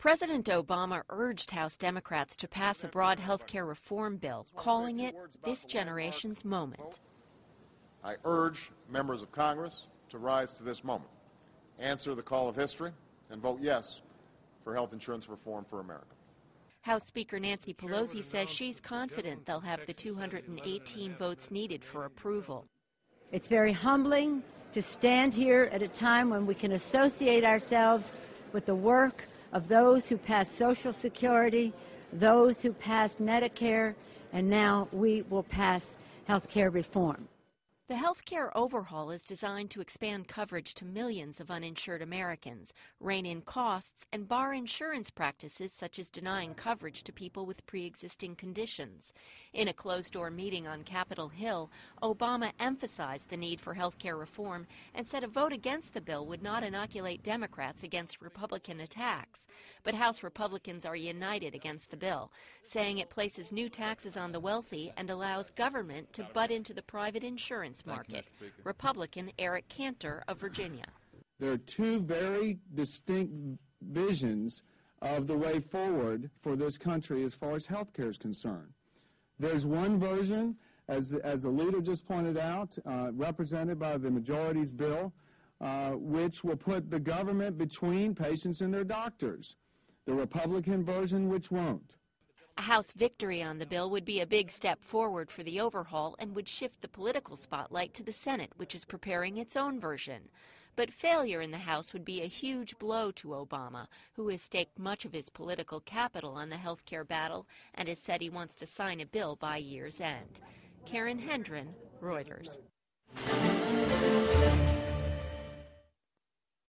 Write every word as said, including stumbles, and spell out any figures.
President Obama urged House Democrats to pass a broad health care reform bill, calling it this generation's moment. I urge members of Congress to rise to this moment, answer the call of history, and vote yes for health insurance reform for America. House Speaker Nancy Pelosi says she's confident they'll have the two hundred eighteen votes needed for approval. It's very humbling to stand here at a time when we can associate ourselves with the work of those who passed Social Security, those who passed Medicare, and now we will pass health care reform. The health care overhaul is designed to expand coverage to millions of uninsured Americans, rein in costs, and bar insurance practices such as denying coverage to people with pre-existing conditions. In a closed-door meeting on Capitol Hill, Obama emphasized the need for health care reform and said a vote against the bill would not inoculate Democrats against Republican attacks. But House Republicans are united against the bill, saying it places new taxes on the wealthy and allows government to butt into the private insurance market. Republican Eric Cantor of Virginia. There are two very distinct visions of the way forward for this country as far as health care is concerned. There's one version, as, as the leader just pointed out, uh, represented by the majority's bill, uh, which will put the government between patients and their doctors. The Republican version, which won't. A House victory on the bill would be a big step forward for the overhaul and would shift the political spotlight to the Senate, which is preparing its own version. But failure in the House would be a huge blow to Obama, who has staked much of his political capital on the health care battle and has said he wants to sign a bill by year's end. Karen Hendren, Reuters.